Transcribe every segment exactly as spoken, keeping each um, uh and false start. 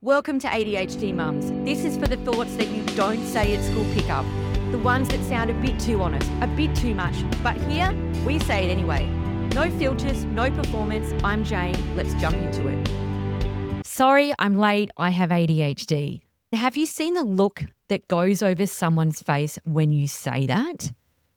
Welcome to A D H D Mums. This is for the thoughts that you don't say at school pickup. The ones that sound a bit too honest, a bit too much. But here, we say it anyway. No filters, no performance. I'm Jane. Let's jump into it. Sorry, I'm late. I have A D H D. Have you seen the look that goes over someone's face when you say that?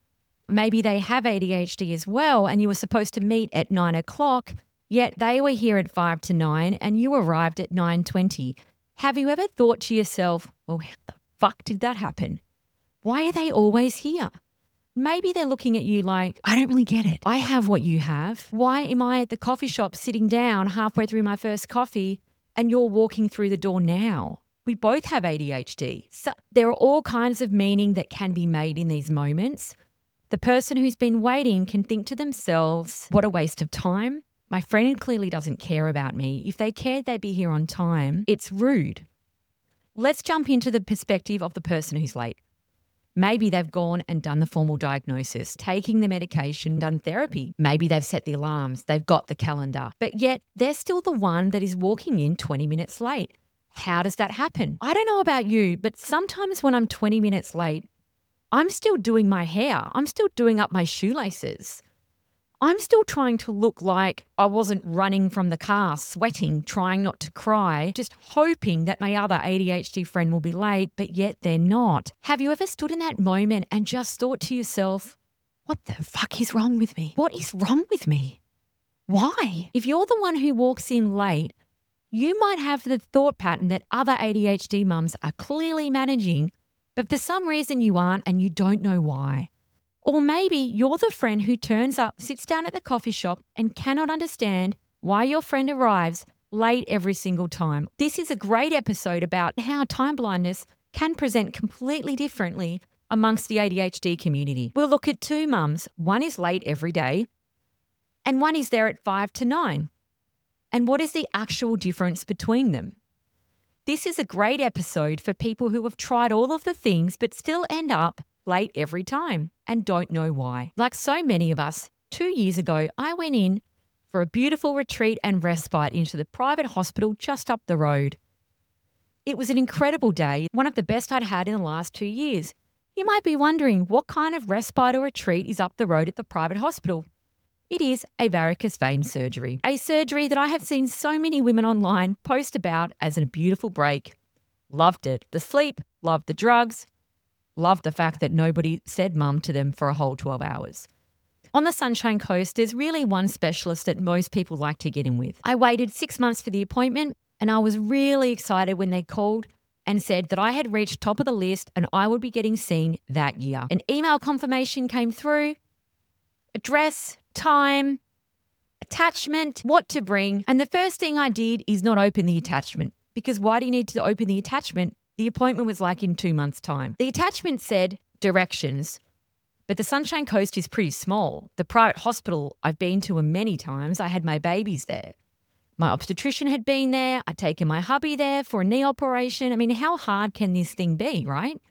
Maybe they have A D H D as well and you were supposed to meet at nine o'clock, yet they were here at five to nine and you arrived at nine twenty. Have you ever thought to yourself, well, how the fuck did that happen? Why are they always here? Maybe they're looking at you like, I don't really get it. I have what you have. Why am I at the coffee shop sitting down halfway through my first coffee and you're walking through the door now? We both have A D H D. So there are all kinds of meaning that can be made in these moments. The person who's been waiting can think to themselves, what a waste of time. My friend clearly doesn't care about me. If they cared, they'd be here on time. It's rude. Let's jump into the perspective of the person who's late. Maybe they've gone and done the formal diagnosis, taking the medication, done therapy. Maybe they've set the alarms, they've got the calendar, but yet they're still the one that is walking in twenty minutes late. How does that happen? I don't know about you, but sometimes when I'm twenty minutes late, I'm still doing my hair. I'm still doing up my shoelaces. I'm still trying to look like I wasn't running from the car, sweating, trying not to cry, just hoping that my other A D H D friend will be late, but yet they're not. Have you ever stood in that moment and just thought to yourself, what the fuck is wrong with me? What is wrong with me? Why? If you're the one who walks in late, you might have the thought pattern that other A D H D mums are clearly managing, but for some reason you aren't and you don't know why. Or maybe you're the friend who turns up, sits down at the coffee shop and cannot understand why your friend arrives late every single time. This is a great episode about how time blindness can present completely differently amongst the A D H D community. We'll look at two mums. One is late every day and one is there at five to nine. And what is the actual difference between them? This is a great episode for people who have tried all of the things but still end up late every time and don't know why. Like so many of us, two years ago, I went in for a beautiful retreat and respite into the private hospital just up the road. It was an incredible day, one of the best I'd had in the last two years. You might be wondering what kind of respite or retreat is up the road at the private hospital. It is a varicose vein surgery, a surgery that I have seen so many women online post about as a beautiful break. Loved it. The sleep, loved the drugs, loved the fact that nobody said mum to them for a whole twelve hours. On the Sunshine Coast, there's really one specialist that most people like to get in with. I waited six months for the appointment and I was really excited when they called and said that I had reached top of the list and I would be getting seen that year. An email confirmation came through, address, time, attachment, what to bring. And the first thing I did is not open the attachment because why do you need to open the attachment? The appointment was like in two months' time. The attachment said directions, but the Sunshine Coast is pretty small. The private hospital I've been to many times, I had my babies there. My obstetrician had been there. I'd taken my hubby there for a knee operation. I mean, how hard can this thing be, right?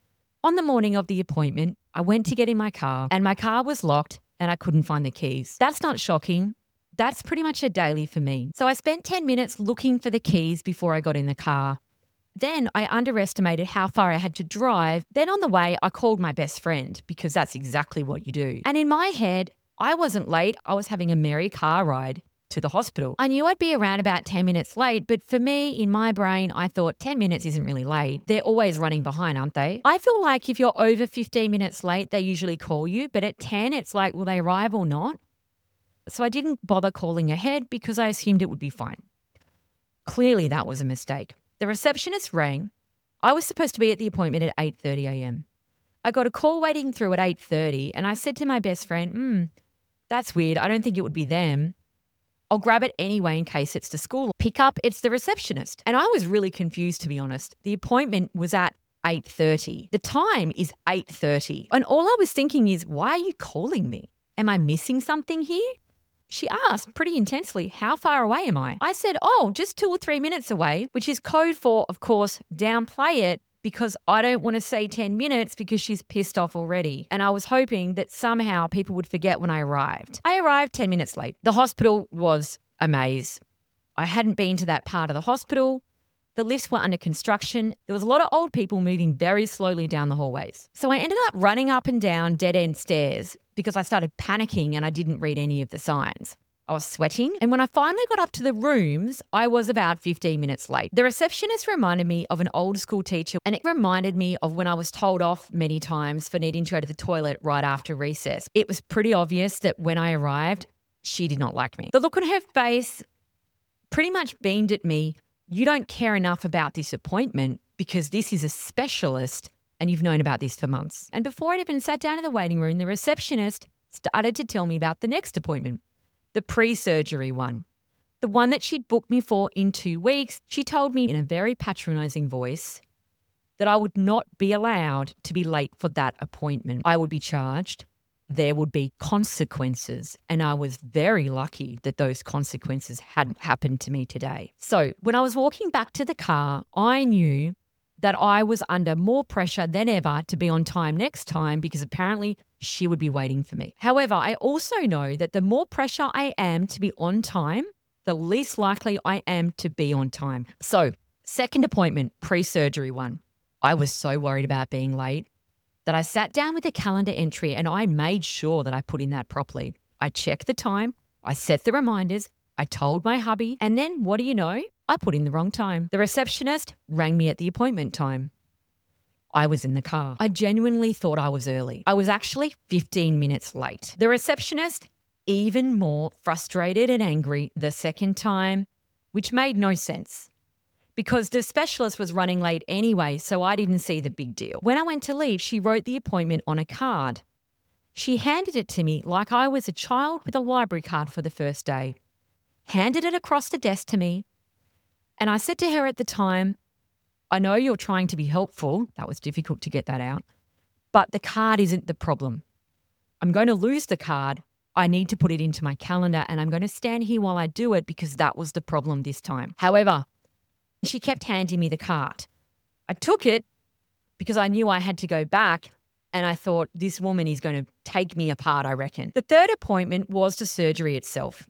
On the morning of the appointment, I went to get in my car and my car was locked and I couldn't find the keys. That's not shocking. That's pretty much a daily for me. So I spent ten minutes looking for the keys before I got in the car. Then I underestimated how far I had to drive. Then on the way, I called my best friend because that's exactly what you do. And in my head, I wasn't late. I was having a merry car ride to the hospital. I knew I'd be around about ten minutes late, but for me, in my brain, I thought ten minutes isn't really late. They're always running behind, aren't they? I feel like if you're over fifteen minutes late, they usually call you, but at ten, it's like, will they arrive or not? So I didn't bother calling ahead because I assumed it would be fine. Clearly, that was a mistake. The receptionist rang. I was supposed to be at the appointment at eight thirty a.m. I got a call waiting through at eight thirty and I said to my best friend, hmm, that's weird. I don't think it would be them. I'll grab it anyway in case it's the school. Pick up, it's the receptionist. And I was really confused, to be honest. The appointment was at eight thirty. The time is eight thirty. And all I was thinking is, why are you calling me? Am I missing something here? She asked pretty intensely, how far away am I? I said, oh, just two or three minutes away, which is code for, of course, downplay it because I don't want to say ten minutes because she's pissed off already. And I was hoping that somehow people would forget when I arrived. I arrived ten minutes late. The hospital was a maze. I hadn't been to that part of the hospital. The lifts were under construction. There was a lot of old people moving very slowly down the hallways. So I ended up running up and down dead-end stairs because I started panicking and I didn't read any of the signs. I was sweating, and when I finally got up to the rooms, I was about fifteen minutes late. The receptionist reminded me of an old school teacher, and it reminded me of when I was told off many times for needing to go to the toilet right after recess. It was pretty obvious that when I arrived, she did not like me. The look on her face pretty much beamed at me, "You don't care enough about this appointment because this is a specialist and you've known about this for months." And before I'd even sat down in the waiting room, the receptionist started to tell me about the next appointment. The pre-surgery one, the one that she'd booked me for in two weeks. She told me in a very patronizing voice that I would not be allowed to be late for that appointment. I would be charged. There would be consequences. And I was very lucky that those consequences hadn't happened to me today. So when I was walking back to the car, I knew that I was under more pressure than ever to be on time next time because apparently she would be waiting for me. However, I also know that the more pressure I am to be on time, the least likely I am to be on time. So, second appointment, pre-surgery one. I was so worried about being late that I sat down with a calendar entry and I made sure that I put in that properly. I checked the time, I set the reminders, I told my hubby, and then what do you know? I put in the wrong time. The receptionist rang me at the appointment time. I was in the car. I genuinely thought I was early. I was actually fifteen minutes late. The receptionist, even more frustrated and angry the second time, which made no sense because the specialist was running late anyway, so I didn't see the big deal. When I went to leave, she wrote the appointment on a card. She handed it to me like I was a child with a library card for the first day, handed it across the desk to me, and I said to her at the time, "I know you're trying to be helpful." That was difficult to get that out. "But the card isn't the problem. I'm going to lose the card. I need to put it into my calendar and I'm going to stand here while I do it because that was the problem this time." However, she kept handing me the card. I took it because I knew I had to go back and I thought this woman is going to take me apart, I reckon. The third appointment was the surgery itself.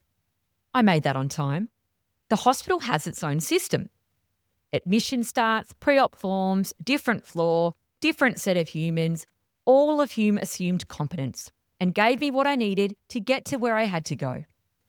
I made that on time. The hospital has its own system. Admission starts, pre-op forms, different floor, different set of humans, all of whom assumed competence and gave me what I needed to get to where I had to go.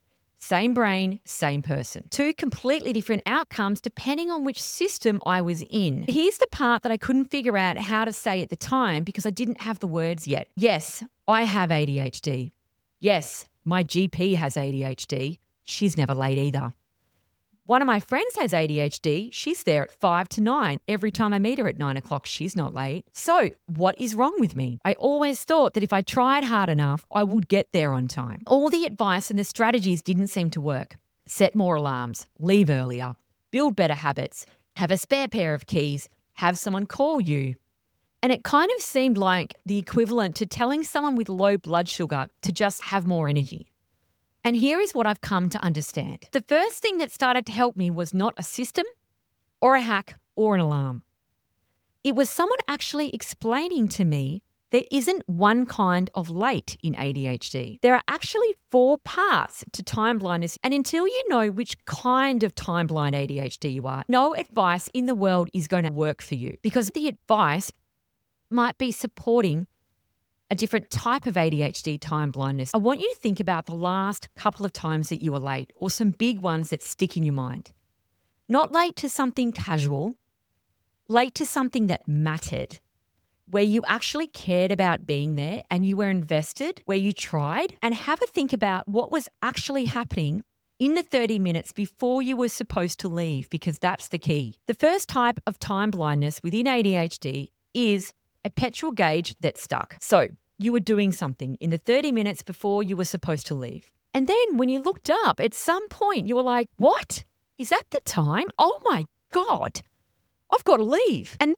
Same brain, same person. Two completely different outcomes depending on which system I was in. Here's the part that I couldn't figure out how to say at the time because I didn't have the words yet. Yes, I have A D H D. Yes, my G P has A D H D. She's never late either. One of my friends has A D H D. She's there at five to nine. Every time I meet her at nine o'clock, she's not late. So what is wrong with me? I always thought that if I tried hard enough, I would get there on time. All the advice and the strategies didn't seem to work. Set more alarms, leave earlier, build better habits, have a spare pair of keys, have someone call you. And it kind of seemed like the equivalent to telling someone with low blood sugar to just have more energy. And here is what I've come to understand. The first thing that started to help me was not a system or a hack or an alarm. It was someone actually explaining to me there isn't one kind of late in A D H D. There are actually four parts to time blindness. And until you know which kind of time blind A D H D you are, no advice in the world is going to work for you because the advice might be supporting a different type of A D H D time blindness. I want you to think about the last couple of times that you were late or some big ones that stick in your mind. Not late to something casual, late to something that mattered, where you actually cared about being there and you were invested, where you tried, and have a think about what was actually happening in the thirty minutes before you were supposed to leave, because that's the key. The first type of time blindness within A D H D is a petrol gauge that's stuck. So you were doing something in the thirty minutes before you were supposed to leave. And then when you looked up, at some point you were like, what? Is that the time? Oh my God, I've got to leave. And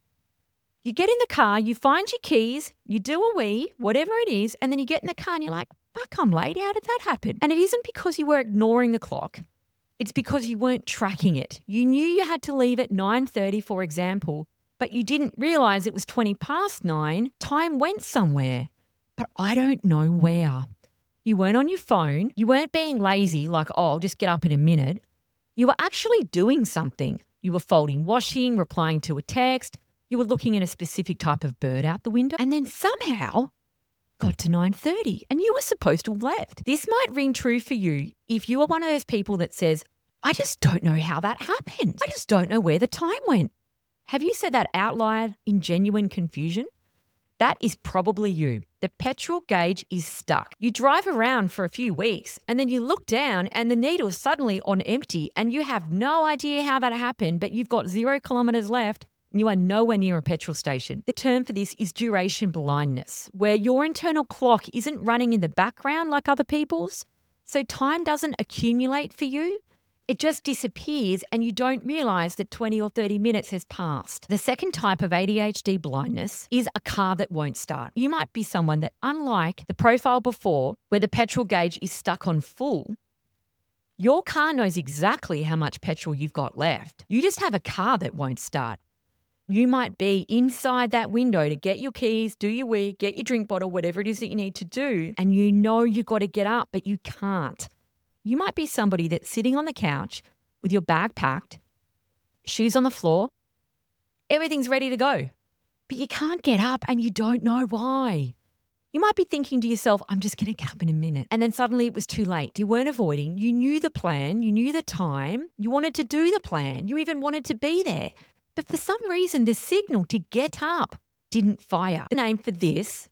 you get in the car, you find your keys, you do a wee, whatever it is, and then you get in the car and you're like, fuck, I'm late. How did that happen? And it isn't because you were ignoring the clock. It's because you weren't tracking it. You knew you had to leave at nine thirty, for example, but you didn't realize it was twenty past nine. Time went somewhere, but I don't know where. You weren't on your phone. You weren't being lazy like, oh, I'll just get up in a minute. You were actually doing something. You were folding washing, replying to a text. You were looking at a specific type of bird out the window. And then somehow got to nine thirty and you were supposed to have left. This might ring true for you if you are one of those people that says, I just don't know how that happened. I just don't know where the time went. Have you said that out loud in genuine confusion? That is probably you. The petrol gauge is stuck. You drive around for a few weeks and then you look down and the needle's suddenly on empty and you have no idea how that happened, but you've got zero kilometres left and you are nowhere near a petrol station. The term for this is duration blindness, where your internal clock isn't running in the background like other people's, so time doesn't accumulate for you. It just disappears and you don't realise that twenty or thirty minutes has passed. The second type of A D H D blindness is a car that won't start. You might be someone that, unlike the profile before, where the petrol gauge is stuck on full, your car knows exactly how much petrol you've got left. You just have a car that won't start. You might be inside that window to get your keys, do your wee, get your drink bottle, whatever it is that you need to do, and you know you've got to get up, but you can't. You might be somebody that's sitting on the couch with your bag packed, shoes on the floor, everything's ready to go, but you can't get up and you don't know why. You might be thinking to yourself, I'm just going to get up in a minute. And then suddenly it was too late. You weren't avoiding. You knew the plan. You knew the time. You wanted to do the plan. You even wanted to be there. But for some reason, the signal to get up didn't fire. The name for this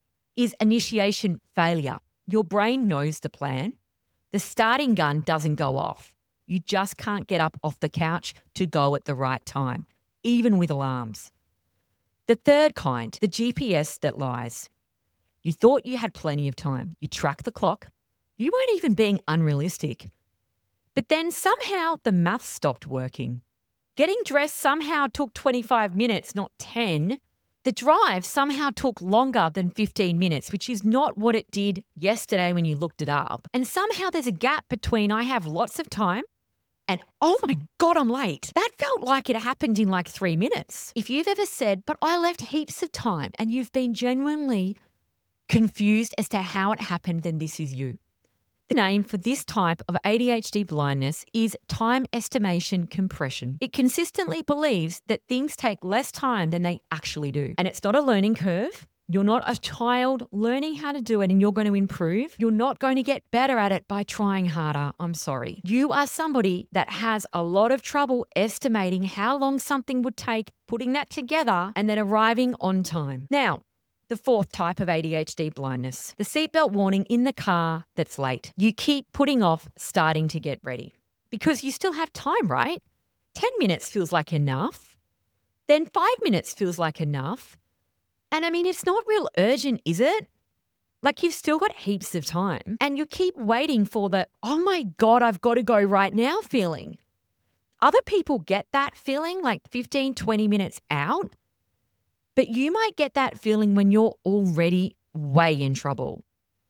is initiation failure. Your brain knows the plan. The starting gun doesn't go off. You just can't get up off the couch to go at the right time, even with alarms. The third kind, the G P S that lies. You thought you had plenty of time. You tracked the clock. You weren't even being unrealistic. But then somehow the math stopped working. Getting dressed somehow took twenty-five minutes, not ten. The drive somehow took longer than fifteen minutes, which is not what it did yesterday when you looked it up. And somehow there's a gap between I have lots of time and, oh my God, I'm late. That felt like it happened in like three minutes. If you've ever said, but I left heaps of time, and you've been genuinely confused as to how it happened, then this is you. The name for this type of A D H D blindness is time estimation compression. It consistently believes that things take less time than they actually do. And it's not a learning curve. You're not a child learning how to do it and you're going to improve. You're not going to get better at it by trying harder. I'm sorry. You are somebody that has a lot of trouble estimating how long something would take, putting that together, and then arriving on time. Now, the fourth type of A D H D blindness, the seatbelt warning in the car that's late. You keep putting off starting to get ready because you still have time, right? ten minutes feels like enough. Then five minutes feels like enough. And I mean, it's not real urgent, is it? Like you've still got heaps of time and you keep waiting for the, oh my God, I've got to go right now feeling. Other people get that feeling like fifteen, twenty minutes out. But you might get that feeling when you're already way in trouble.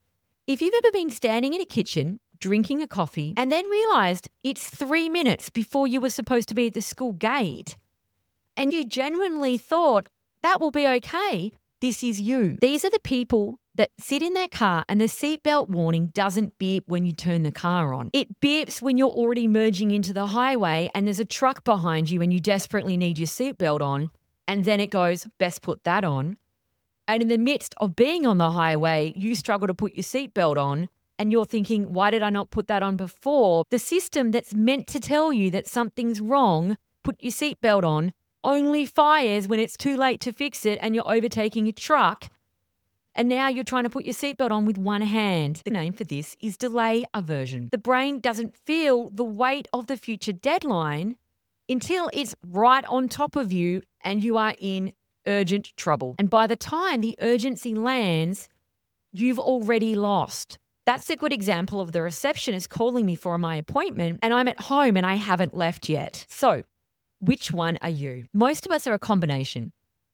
If you've ever been standing in a kitchen, drinking a coffee, and then realised it's three minutes before you were supposed to be at the school gate, and you genuinely thought, that will be okay, this is you. These are the people that sit in their car and the seatbelt warning doesn't beep when you turn the car on. It beeps when you're already merging into the highway and there's a truck behind you and you desperately need your seatbelt on. And then it goes, best put that on. And in the midst of being on the highway, you struggle to put your seatbelt on and you're thinking, why did I not put that on before? The system that's meant to tell you that something's wrong, put your seatbelt on, only fires when it's too late to fix it and you're overtaking a truck. And now you're trying to put your seatbelt on with one hand. The name for this is delay aversion. The brain doesn't feel the weight of the future deadline until it's right on top of you and you are in urgent trouble. And by the time the urgency lands, you've already lost. That's a good example of the receptionist calling me for my appointment and I'm at home and I haven't left yet. So which one are you? Most of us are a combination.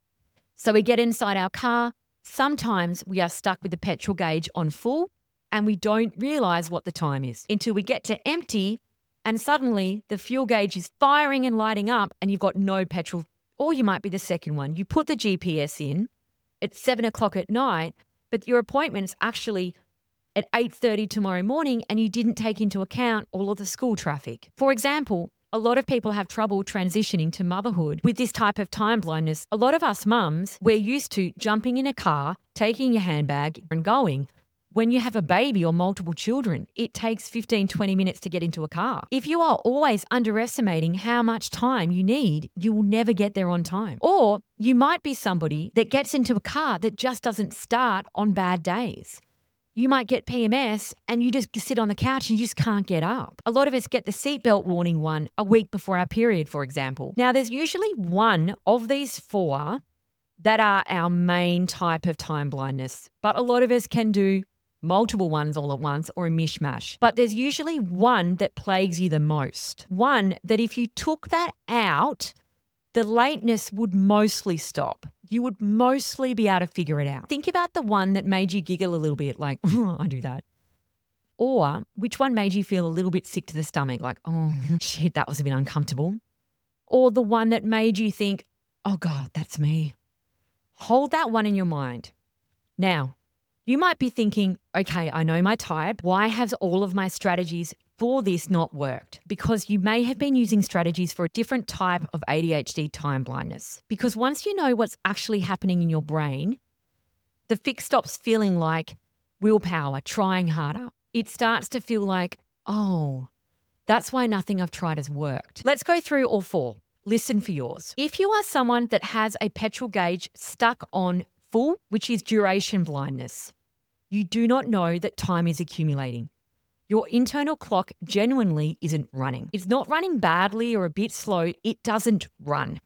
So we get inside our car. Sometimes we are stuck with the petrol gauge on full and we don't realize what the time is until we get to empty. And suddenly the fuel gauge is firing and lighting up and you've got no petrol. Or you might be the second one. You put the G P S in at seven o'clock at night, but your appointment's actually at eight thirty tomorrow morning and you didn't take into account all of the school traffic. For example, A lot of people have trouble transitioning to motherhood with this type of time blindness. A lot of us mums, we're used to jumping in a car, taking your handbag and going. When you have a baby or multiple children, it takes fifteen, twenty minutes to get into a car. If you are always underestimating how much time you need, you will never get there on time. Or you might be somebody that gets into a car that just doesn't start on bad days. You might get P M S and you just sit on the couch and you just can't get up. A lot of us get the seatbelt warning one a week before our period, for example. Now, there's usually one of these four that are our main type of time blindness, but a lot of us can do multiple ones all at once or a mishmash. But there's usually one that plagues you the most. One that if you took that out, the lateness would mostly stop. You would mostly be able to figure it out. Think about the one that made you giggle a little bit, like, oh, I do that. Or which one made you feel a little bit sick to the stomach, like, oh, shit, that was a bit uncomfortable. Or the one that made you think, oh, God, that's me. Hold that one in your mind. Now, you might be thinking, okay, I know my type. Why has all of my strategies for this not worked? Because you may have been using strategies for a different type of A D H D time blindness. Because once you know what's actually happening in your brain, the fix stops feeling like willpower, trying harder. It starts to feel like, oh, that's why nothing I've tried has worked. Let's go through all four. Listen for yours. If you are someone that has a petrol gauge stuck on full, which is duration blindness, you do not know that time is accumulating. Your internal clock genuinely isn't running. It's not running badly or a bit slow. It doesn't run.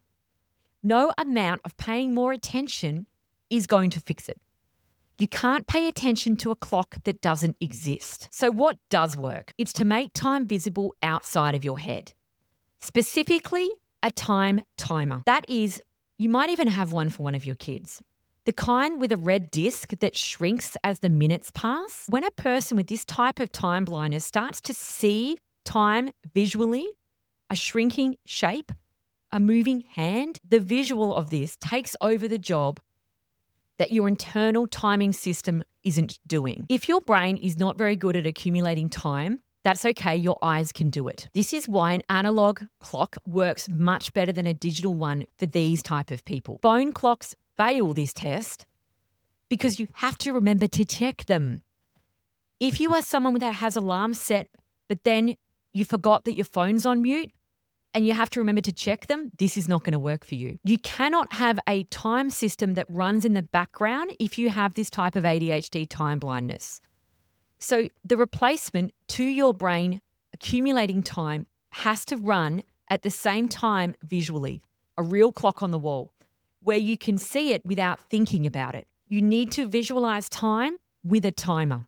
No amount of paying more attention is going to fix it. You can't pay attention to a clock that doesn't exist. So what does work? It's to make time visible outside of your head. Specifically, a time timer. That is, you might even have one for one of your kids. The kind with a red disc that shrinks as the minutes pass. When a person with this type of time blindness starts to see time visually, a shrinking shape, a moving hand, the visual of this takes over the job that your internal timing system isn't doing. If your brain is not very good at accumulating time, that's okay, your eyes can do it. This is why an analog clock works much better than a digital one for these type of people. Phone clocks fail this test because you have to remember to check them. If you are someone that has alarms set, but then you forgot that your phone's on mute and you have to remember to check them, this is not going to work for you. You cannot have a time system that runs in the background if you have this type of A D H D time blindness. So the replacement to your brain accumulating time has to run at the same time visually, a real clock on the wall, where you can see it without thinking about it. You need to visualize time with a timer.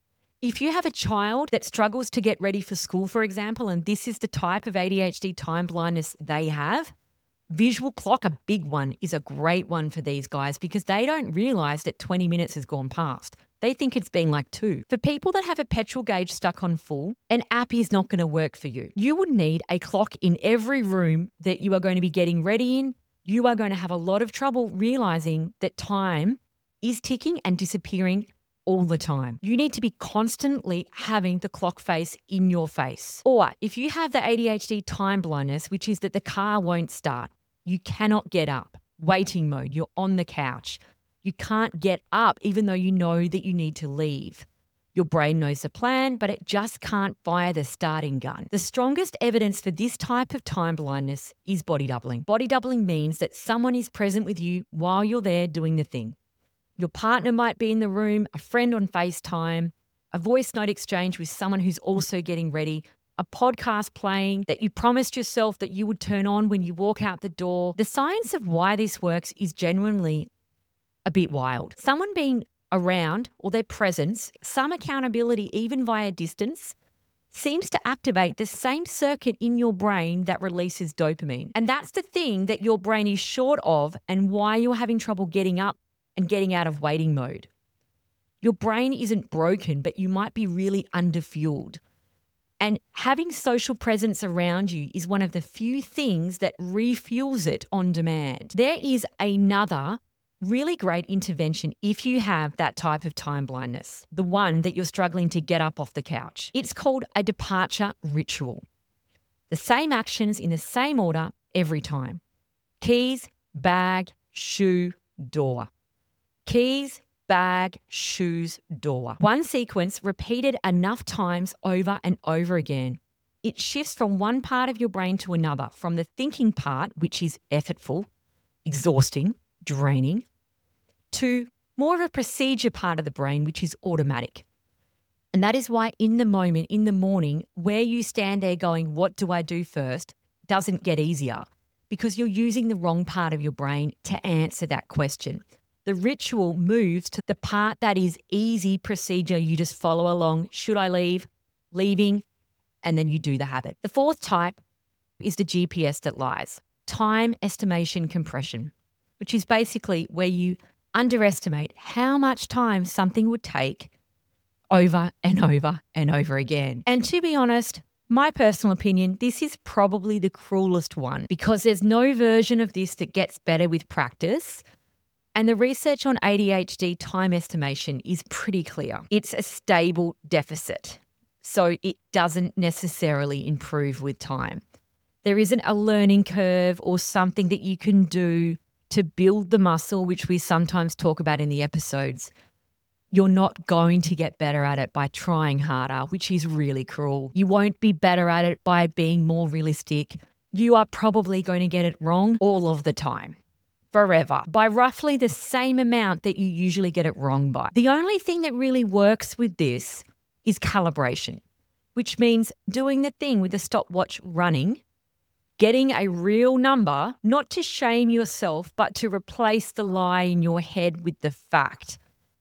If you have a child that struggles to get ready for school, for example, and this is the type of A D H D time blindness they have, visual clock, a big one, is a great one for these guys because they don't realize that twenty minutes has gone past. They think it's been like two. For people that have a petrol gauge stuck on full, an app is not going to work for you. You would need a clock in every room that you are going to be getting ready in. You are going to have a lot of trouble realizing that time is ticking and disappearing all the time. You need to be constantly having the clock face in your face. Or if you have the A D H D time blindness, which is that the car won't start, you cannot get up, waiting mode, you're on the couch. You can't get up even though you know that you need to leave. Your brain knows the plan, but it just can't fire the starting gun. The strongest evidence for this type of time blindness is body doubling. Body doubling means that someone is present with you while you're there doing the thing. Your partner might be in the room, a friend on FaceTime, a voice note exchange with someone who's also getting ready, a podcast playing that you promised yourself that you would turn on when you walk out the door. The science of why this works is genuinely a bit wild. Someone being around or their presence, some accountability even via distance, seems to activate the same circuit in your brain that releases dopamine. And that's the thing that your brain is short of and why you're having trouble getting up and getting out of waiting mode. Your brain isn't broken, but you might be really underfueled. And having social presence around you is one of the few things that refuels it on demand. There is another really great intervention if you have that type of time blindness, the one that you're struggling to get up off the couch. It's called a departure ritual. The same actions in the same order every time. Keys, bag, shoe, door. Keys, bag, shoes, door. One sequence repeated enough times over and over again. It shifts from one part of your brain to another, from the thinking part, which is effortful, exhausting, draining, to more of a procedure part of the brain, which is automatic. And that is why in the moment, in the morning, where you stand there going, what do I do first, doesn't get easier because you're using the wrong part of your brain to answer that question. The ritual moves to the part that is easy procedure. You just follow along. Should I leave? Leaving. And then you do the habit. The fourth type is the G P S that lies. Time estimation compression, which is basically where you underestimate how much time something would take over and over and over again. And to be honest, my personal opinion, this is probably the cruelest one because there's no version of this that gets better with practice. And the research on A D H D time estimation is pretty clear. It's a stable deficit, so it doesn't necessarily improve with time. There isn't a learning curve or something that you can do to build the muscle, which we sometimes talk about in the episodes. You're not going to get better at it by trying harder, which is really cruel. You won't be better at it by being more realistic. You are probably going to get it wrong all of the time, forever, by roughly the same amount that you usually get it wrong by. The only thing that really works with this is calibration, which means doing the thing with the stopwatch running, getting a real number, not to shame yourself, but to replace the lie in your head with the fact.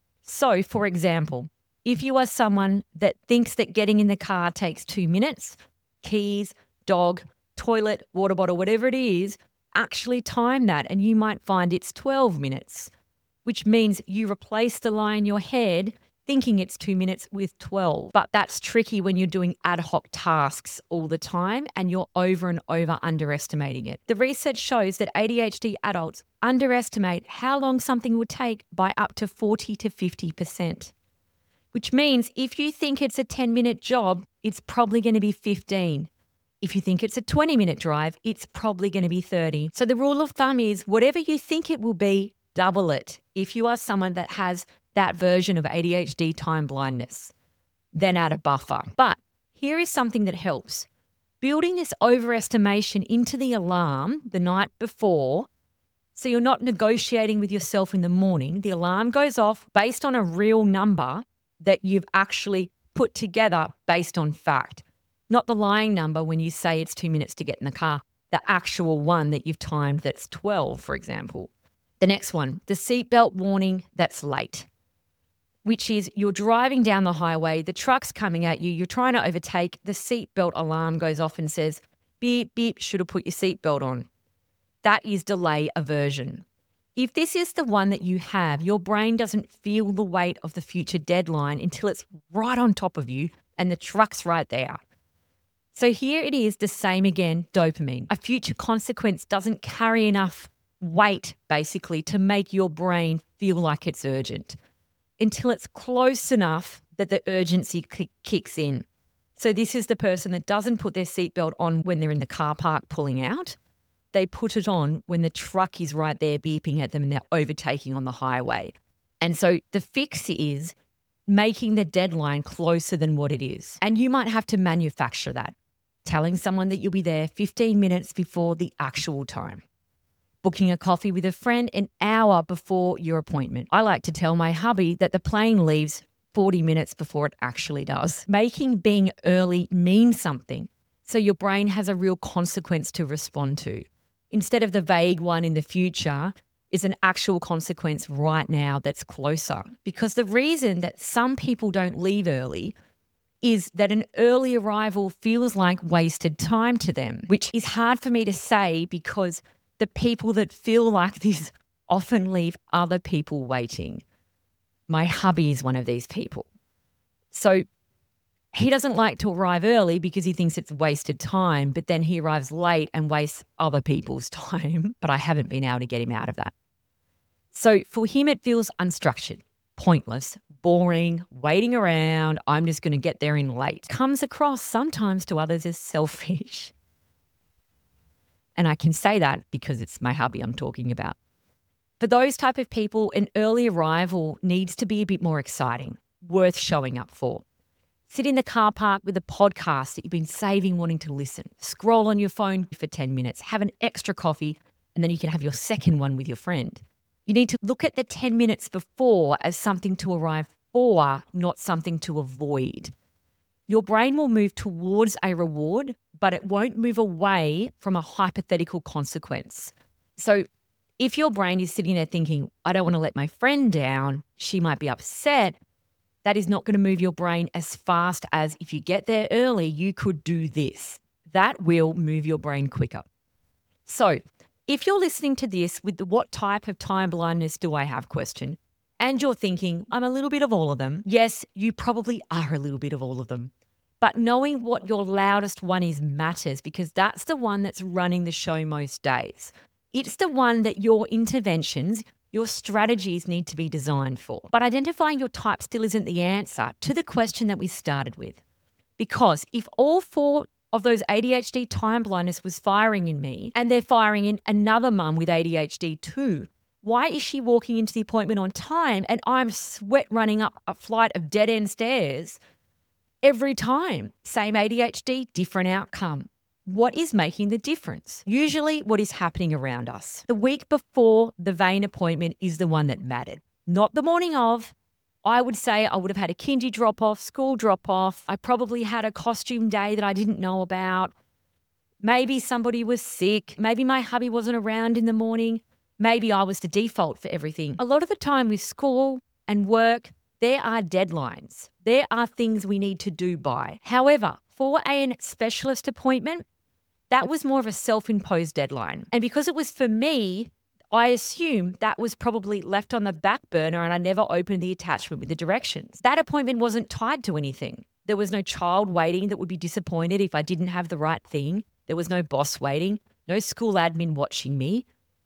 So, for example, if you are someone that thinks that getting in the car takes two minutes, keys, dog, toilet, water bottle, whatever it is, actually time that and you might find it's twelve minutes, which means you replace the lie in your head thinking it's two minutes with twelve. But that's tricky when you're doing ad hoc tasks all the time and you're over and over underestimating it. The research shows that A D H D adults underestimate how long something would take by up to forty to fifty percent, which means if you think it's a ten minute job, it's probably going to be fifteen. If you think it's a twenty minute drive, it's probably going to be thirty. So the rule of thumb is whatever you think it will be, double it. If you are someone that has that version of A D H D time blindness, then add a buffer. But here is something that helps. Building this overestimation into the alarm the night before, so you're not negotiating with yourself in the morning. The alarm goes off based on a real number that you've actually put together based on fact. Not the lying number when you say it's two minutes to get in the car, the actual one that you've timed that's twelve, for example. The next one, the seatbelt warning that's late, which is you're driving down the highway, the truck's coming at you, you're trying to overtake, the seatbelt alarm goes off and says, beep, beep, should have put your seatbelt on. That is delay aversion. If this is the one that you have, your brain doesn't feel the weight of the future deadline until it's right on top of you and the truck's right there. So here it is, the same again, dopamine. A future consequence doesn't carry enough weight, basically, to make your brain feel like it's urgent until it's close enough that the urgency k- kicks in. So this is the person that doesn't put their seatbelt on when they're in the car park pulling out. They put it on when the truck is right there beeping at them and they're overtaking on the highway. And so the fix is making the deadline closer than what it is. And you might have to manufacture that, telling someone that you'll be there fifteen minutes before the actual time. Booking a coffee with a friend an hour before your appointment. I like to tell my hubby that the plane leaves forty minutes before it actually does. Making being early mean something so your brain has a real consequence to respond to. Instead of the vague one in the future is an actual consequence right now that's closer. Because the reason that some people don't leave early is that an early arrival feels like wasted time to them, which is hard for me to say because the people that feel like this often leave other people waiting. My hubby is one of these people. So he doesn't like to arrive early because he thinks it's wasted time, but then he arrives late and wastes other people's time. But I haven't been able to get him out of that. So for him, it feels unstructured, pointless, boring, waiting around. I'm just going to get there in late. Comes across sometimes to others as selfish. And I can say that because it's my hubby I'm talking about. For those type of people, an early arrival needs to be a bit more exciting, worth showing up for. Sit in the car park with a podcast that you've been saving wanting to listen. Scroll on your phone for ten minutes, have an extra coffee, and then you can have your second one with your friend. You need to look at the ten minutes before as something to arrive for, not something to avoid. Your brain will move towards a reward, but it won't move away from a hypothetical consequence. So if your brain is sitting there thinking, I don't want to let my friend down, she might be upset, that is not going to move your brain as fast as if you get there early, you could do this. That will move your brain quicker. So if you're listening to this with the what type of time blindness do I have question, and you're thinking, I'm a little bit of all of them, yes, you probably are a little bit of all of them. But knowing what your loudest one is matters, because that's the one that's running the show most days. It's the one that your interventions, your strategies need to be designed for. But identifying your type still isn't the answer to the question that we started with. Because if all four of those A D H D time blindness was firing in me, and they're firing in another mum with A D H D too, why is she walking into the appointment on time and I'm sweat running up a flight of dead-end stairs every time? Same A D H D, different outcome. What is making the difference? Usually what is happening around us. The week before the vein appointment is the one that mattered, not the morning of. I would say I would have had a kindy drop-off, school drop-off. I probably had a costume day that I didn't know about. Maybe somebody was sick. Maybe my hubby wasn't around in the morning. Maybe I was the default for everything. A lot of the time with school and work, there are deadlines. There are things we need to do by. However, for a specialist appointment, that was more of a self-imposed deadline. And because it was for me, I assume that was probably left on the back burner and I never opened the attachment with the directions. That appointment wasn't tied to anything. There was no child waiting that would be disappointed if I didn't have the right thing. There was no boss waiting, no school admin watching me,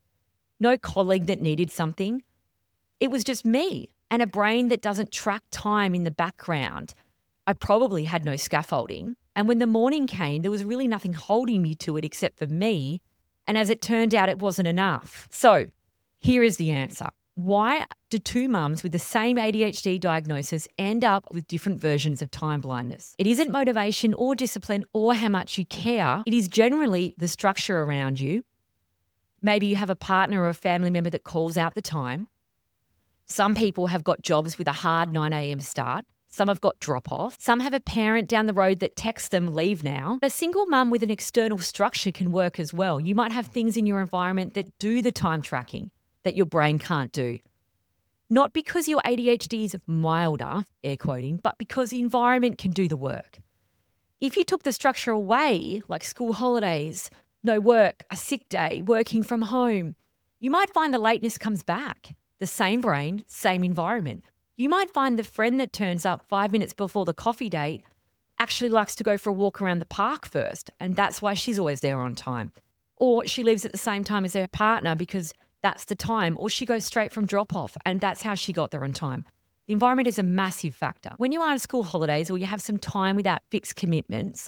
no colleague that needed something. It was just me and a brain that doesn't track time in the background. I probably had no scaffolding. And when the morning came, there was really nothing holding me to it except for me. And as it turned out, it wasn't enough. So here is the answer. Why do two mums with the same A D H D diagnosis end up with different versions of time blindness? It isn't motivation or discipline or how much you care. It is generally the structure around you. Maybe you have a partner or a family member that calls out the time. Some people have got jobs with a hard nine a.m. start. Some have got drop-off. Some have a parent down the road that texts them, leave now. A single mum with an external structure can work as well. You might have things in your environment that do the time tracking that your brain can't do. Not because your A D H D is milder, air quoting, but because the environment can do the work. If you took the structure away, like school holidays, no work, a sick day, working from home, you might find the lateness comes back. The same brain, same environment. You might find the friend that turns up five minutes before the coffee date actually likes to go for a walk around the park first, and that's why she's always there on time. Or she leaves at the same time as her partner because that's the time, or she goes straight from drop-off, and that's how she got there on time. The environment is a massive factor. When you are on school holidays or you have some time without fixed commitments,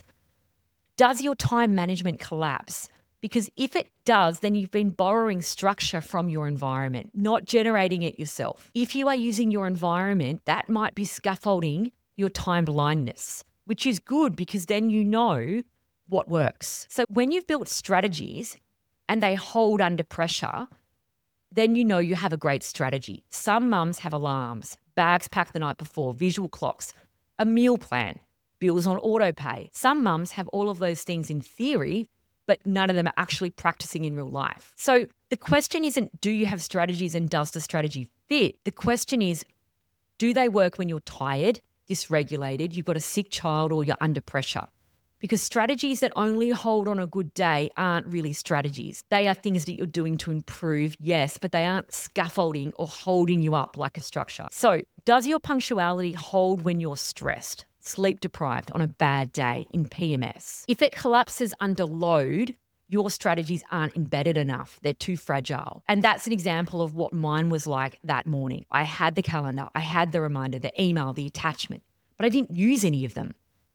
does your time management collapse? Because if it does, then you've been borrowing structure from your environment, not generating it yourself. If you are using your environment, that might be scaffolding your time blindness, which is good because then you know what works. So when you've built strategies and they hold under pressure, then you know you have a great strategy. Some mums have alarms, bags packed the night before, visual clocks, a meal plan, bills on auto pay. Some mums have all of those things in theory, but none of them are actually practicing in real life. So the question isn't, do you have strategies and does the strategy fit? The question is, do they work when you're tired, dysregulated, you've got a sick child, or you're under pressure? Because strategies that only hold on a good day aren't really strategies. They are things that you're doing to improve, yes, but they aren't scaffolding or holding you up like a structure. So does your punctuality hold when you're stressed, sleep deprived, on a bad day, in P M S? If it collapses under load, your strategies aren't embedded enough. They're too fragile. And that's an example of what mine was like that morning. I had the calendar, I had the reminder, the email, the attachment, but I didn't use any of them.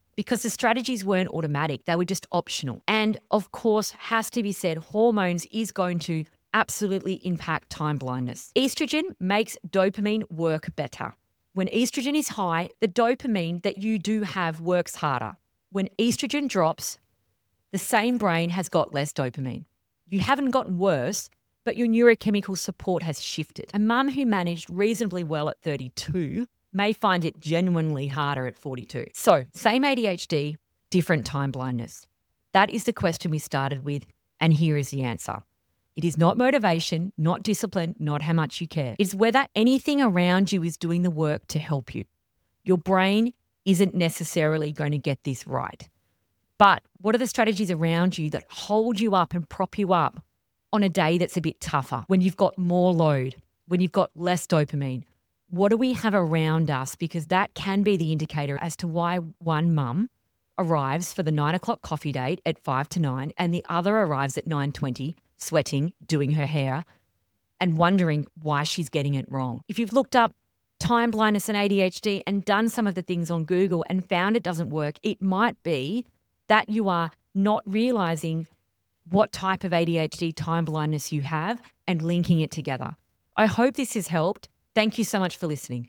because the strategies weren't automatic. They were just optional. And of course, has to be said, hormones is going to absolutely impact time blindness. Estrogen makes dopamine work better. When estrogen is high, the dopamine that you do have works harder. When estrogen drops, the same brain has got less dopamine. You haven't gotten worse, but your neurochemical support has shifted. A mum who managed reasonably well at thirty-two may find it genuinely harder at forty-two. So, same A D H D, different time blindness. That is the question we started with, and here is the answer. It is not motivation, not discipline, not how much you care. It's whether anything around you is doing the work to help you. Your brain isn't necessarily going to get this right. But what are the strategies around you that hold you up and prop you up on a day that's a bit tougher, when you've got more load, when you've got less dopamine? What do we have around us? Because that can be the indicator as to why one mum arrives for the nine o'clock coffee date at five to nine and the other arrives at nine twenty, sweating, doing her hair, and wondering why she's getting it wrong. If you've looked up time blindness and A D H D and done some of the things on Google and found it doesn't work, it might be that you are not realizing what type of A D H D time blindness you have and linking it together. I hope this has helped. Thank you so much for listening.